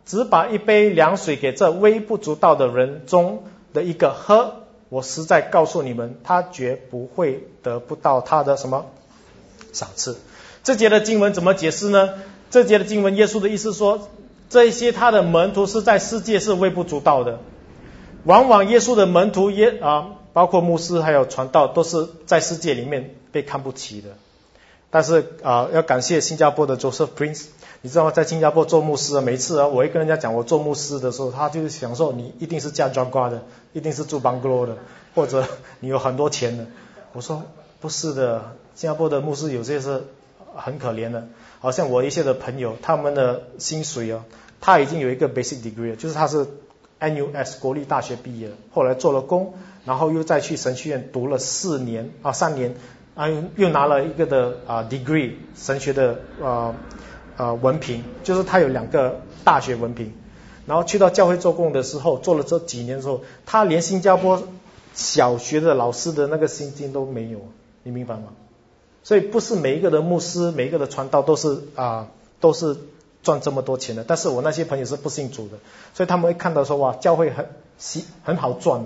只把一杯凉水给这微不足道的人中的一个喝，我实在告诉你们，他绝不会得不到他的什么赏赐。这节的经文怎么解释呢？这节的经文，耶稣的意思说，这些他的门徒是在世界是微不足道的。往往耶稣的门徒包括牧师还有传道，都是在世界里面被看不起的。但是要感谢新加坡的 Joseph Prince， 你知道吗？在新加坡做牧师每一次我会跟人家讲我做牧师的时候，他就是想说你一定是嫁Jaguar的，一定是住 bungalow 的，或者你有很多钱的。我说不是的，新加坡的牧师有些是很可怜的。好像我一些的朋友，他们的薪水他已经有一个 basic degree， 就是他是 NUS 国立大学毕业，后来做了工，然后又再去神学院读了3年，又拿了一个的degree 神学的文凭，就是他有2个大学文凭。然后去到教会做工的时候，做了这几年之后，他连新加坡小学的老师的那个薪金都没有，你明白吗？所以不是每一个的牧师，每一个的传道都是赚这么多钱的。但是我那些朋友是不信主的，所以他们会看到说哇，教会很好赚。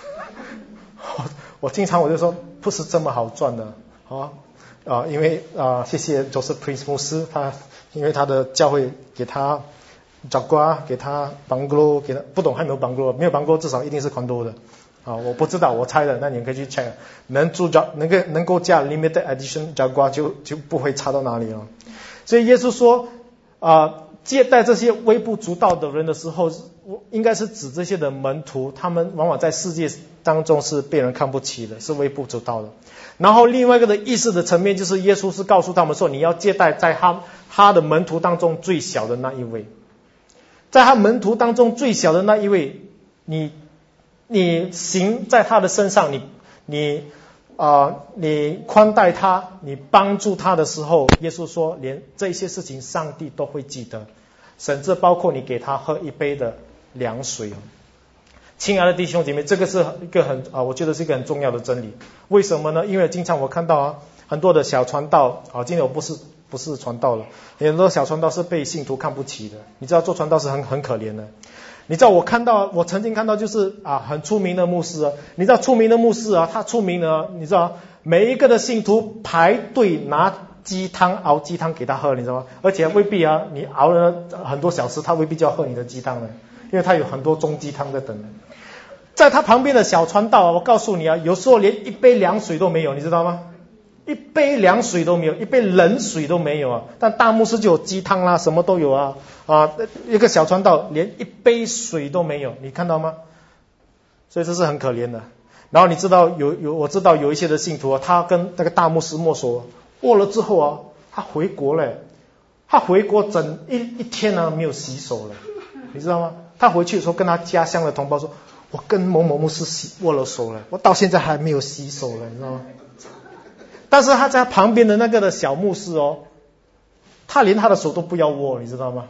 我经常就说不是这么好赚的因为谢谢 Joseph Prince 牧师，因为他的教会给他Jaguar，给他 bungalow， 给他不懂还没有 bungalow， 没有 bungalow 至少一定是 condo 的。我不知道，我猜的，那你们可以去 check。能够驾 limited edition Jaguar 就不会差到哪里了。所以耶稣说接待这些微不足道的人的时候，应该是指这些的门徒，他们往往在世界当中是被人看不起的，是微不足道的。然后另外一个的意识的层面，就是耶稣是告诉他们说，你要接待在他的门徒当中最小的那一位，在他门徒当中最小的那一位，你行在他的身上，你宽待他，你帮助他的时候，耶稣说连这些事情上帝都会记得，甚至包括你给他喝一杯的凉水。亲爱的弟兄姐妹，这个是一个我觉得是一个很重要的真理。为什么呢？因为经常我看到很多的小传道今天我不是传道了，很多小传道是被信徒看不起的。你知道做传道是很可怜的。你知道我曾经看到就是很出名的牧师你知道出名的牧师他出名了，你知道每一个的信徒排队拿熬鸡汤给他喝，你知道吗？而且未必你熬了很多小时，他未必就要喝你的鸡汤了，因为他有很多中鸡汤在等。在他旁边的小传道我告诉你有时候连一杯凉水都没有，你知道吗？一杯凉水都没有，一杯冷水都没有但大牧师就有鸡汤啦，什么都有一个小传道连一杯水都没有，你看到吗？所以这是很可怜的。然后你知道我知道有一些的信徒他跟那个大牧师握了之后他回国了，他回国整一天没有洗手了，你知道吗？他回去的时候跟他家乡的同胞说，我跟某某牧师握了手了，我到现在还没有洗手了，你知道吗？但是他在旁边的那个的小牧师他连他的手都不要握，你知道吗？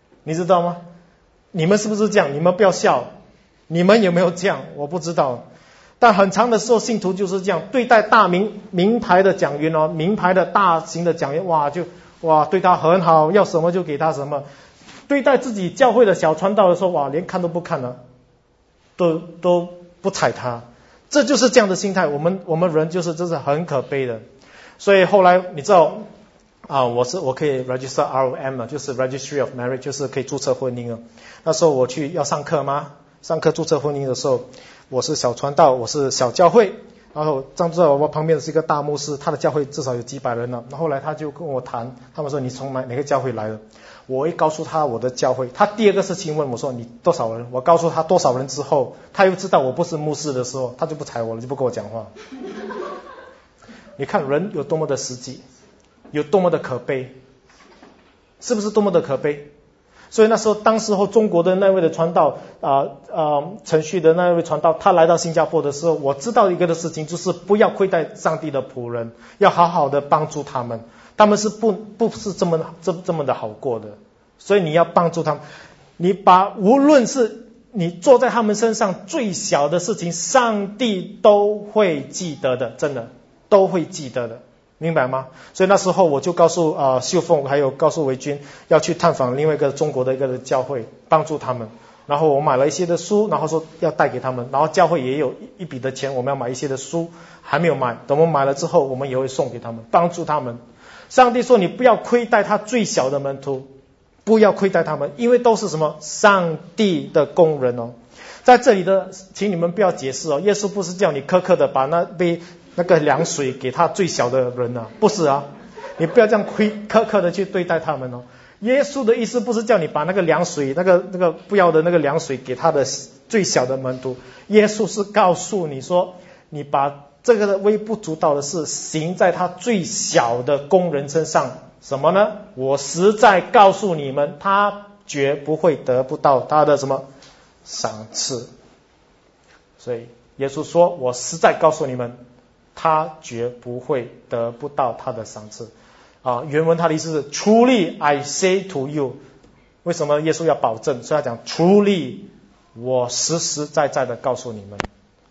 你们是不是这样？你们不要笑，你们有没有这样？我不知道。但很长的时候信徒就是这样对待大名牌的讲员名牌的大型的讲员对他很好，要什么就给他什么。对待自己教会的小传道的时候连看都不看了，都不睬他。这就是这样的心态，我们人这是很可悲的。所以后来你知道我可以 register ROM 了，就是 Registry of Marriage， 就是可以注册婚姻了。那时候我去要上课上课注册婚姻的时候，我是小传道，我是小教会，然后我旁边是一个大牧师，他的教会至少有几百人了。后来他就跟我谈，他们说你从哪个教会来的？我会告诉他我的教会。他第二个事情问我说你多少人？我告诉他多少人之后，他又知道我不是牧师的时候，他就不睬我了，就不跟我讲话。你看人有多么的实际，有多么的可悲，是不是多么的可悲？所以当时候中国的那位的传道程序的那位传道，他来到新加坡的时候，我知道一个的事情，就是不要亏待上帝的仆人，要好好的帮助他们。他们是不是这么的好过的，所以你要帮助他们。你无论是你做在他们身上最小的事情，上帝都会记得的，真的都会记得的。 明白吗？所以那时候我就告诉秀凤还有告诉维军要去探访另外一个中国的一个教会，帮助他们。然后我买了一些的书，然后说要带给他们，然后教会也有一笔的钱，我们要买一些的书，还没有买，等我们买了之后，我们也会送给他们，帮助他们。上帝说你不要亏待他最小的门徒，不要亏待他们，因为都是什么？上帝的工人哦。在这里的，请你们不要解释哦，耶稣不是叫你苛刻的把那杯那个凉水给他最小的人啊，不是啊，你不要这样苛刻的去对待他们哦。耶稣的意思不是叫你把那个凉水那个不要的那个凉水给他的最小的门徒，耶稣是告诉你说，你把这个微不足道的事行在他最小的工人身上，什么呢？我实在告诉你们，他绝不会得不到他的什么赏赐。所以耶稣说，我实在告诉你们，他绝不会得不到他的赏赐。原文他的意思是 Truly I say to you， 为什么耶稣要保证？所以他讲 Truly， 我实实在在的告诉你们，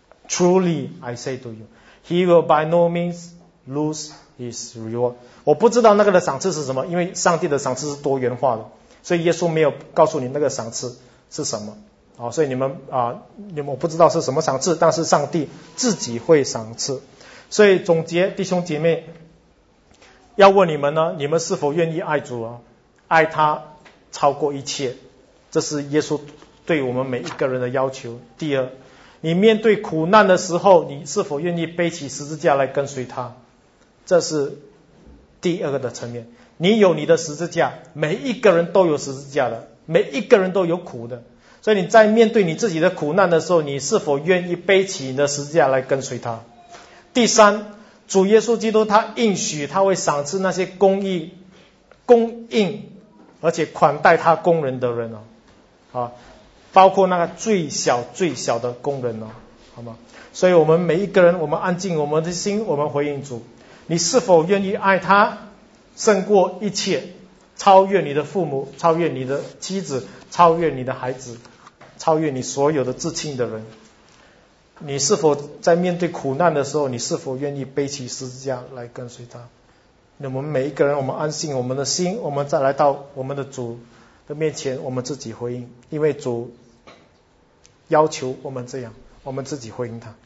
Truly I say to you， He will by no means lose his reward。 我不知道那个的赏赐是什么，因为上帝的赏赐是多元化的，所以耶稣没有告诉你那个赏赐是什么。所以你们我不知道是什么赏赐，但是上帝自己会赏赐。所以总结，弟兄姐妹，要问你们呢，你们是否愿意爱主啊？爱他超过一切，这是耶稣对我们每一个人的要求。第二，你面对苦难的时候，你是否愿意背起十字架来跟随他？这是第二个的层面。你有你的十字架，每一个人都有十字架的，每一个人都有苦的。所以你在面对你自己的苦难的时候，你是否愿意背起你的十字架来跟随他？第三，主耶稣基督他应许他会赏赐那些供应而且款待他工人的人包括那个最小的工人好吗？所以我们每一个人，我们安静我们的心，我们回应主。你是否愿意爱他胜过一切，超越你的父母，超越你的妻子，超越你的孩子，超越你所有的至亲的人？你是否在面对苦难的时候，你是否愿意背起十字架来跟随他？那我们每一个人，我们安静我们的心，我们再来到我们的主的面前，我们自己回应，因为主要求我们这样，我们自己回应他。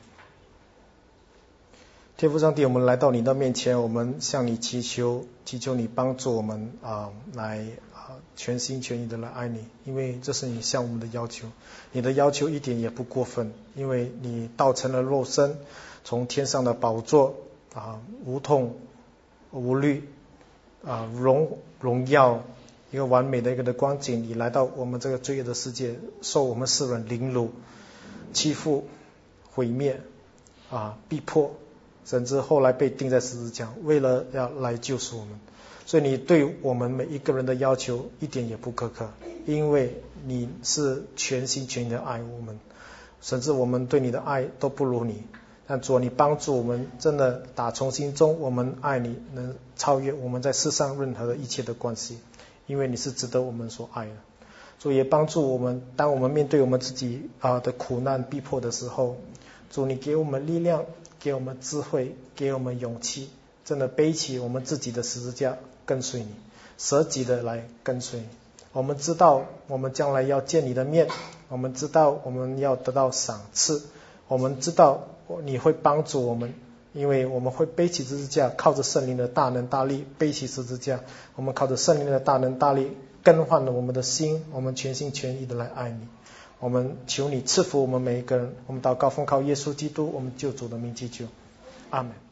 天父上帝，我们来到你的面前，我们向你祈求你帮助我们来全心全意的来爱你，因为这是你向我们的要求，你的要求一点也不过分，因为你道成了肉身，从天上的宝座无痛无虑荣耀一个完美的一个的光景，你来到我们这个罪恶的世界，受我们世人凌辱、欺负、毁灭逼迫，甚至后来被钉在十字架，为了要来救赎我们。所以你对我们每一个人的要求一点也不苛刻，因为你是全心全意的爱我们，甚至我们对你的爱都不如你。但主，你帮助我们真的打从心中，我们爱你能超越我们在世上任何的一切的关系，因为你是值得我们所爱的。主也帮助我们，当我们面对我们自己的苦难逼迫的时候，主你给我们力量，给我们智慧，给我们勇气，真的背起我们自己的十字架跟随你，舍己的来跟随你。我们知道我们将来要见你的面，我们知道我们要得到赏赐，我们知道你会帮助我们，因为我们会背起十字架，靠着圣灵的大能大力背起十字架，我们靠着圣灵的大能大力更换了我们的心，我们全心全意的来爱你。我们求你赐福我们每一个人，我们祷告奉靠耶稣基督我们救主的名祈求，阿们。